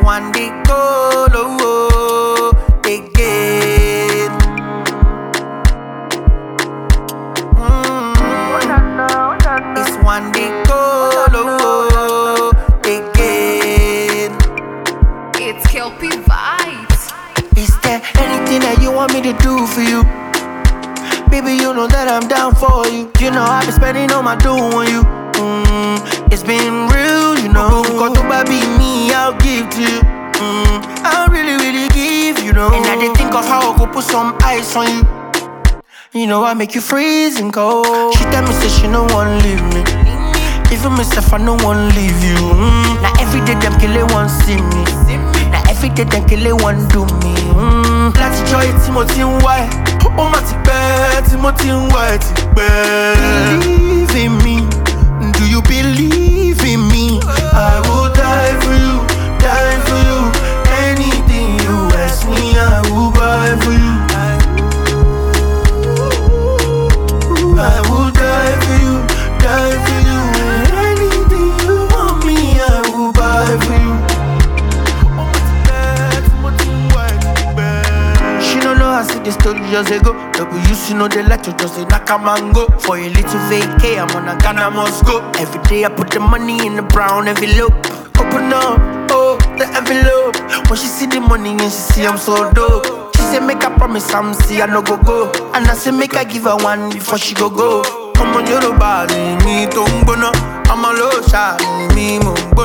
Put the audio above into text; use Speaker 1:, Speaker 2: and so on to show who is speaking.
Speaker 1: one day go low again. It's one day go low again.
Speaker 2: It's Kelpie Vibes.
Speaker 1: Is there anything that you want me to do for you? Baby, you know that I'm down for you. You know I've been spending all my dough on you. It's been real, you know. Got to baby me, I'll give to you. I'll really give, you know. And I did think of how I could put some ice on you. You know I make you freezing cold. She tell me say she no one leave me. Even myself I no one leave you. Now every day them kill it one see me. Now every day them kill it one do me. Láti joy Timothy why? Oh my Timothy why? Believe in me. Do you believe in me? I will die for you, die for you. Anything you ask me, I will buy for you. I will die for you, die for you. Anything you want me, I will buy for you. She don't know I see the story just ago. Double used to know they like to just say knock a mango. For a little vacay, I'm on a Ghana must go. Every day I put the money in the brown envelope. Open up, oh, the envelope. When she see the money and she see I'm so dope. She say make a promise, I'm see I no go. And I say make I give her one before she go. Come on, you're the body, me tongue bono. I'm a low shot, me mumbo.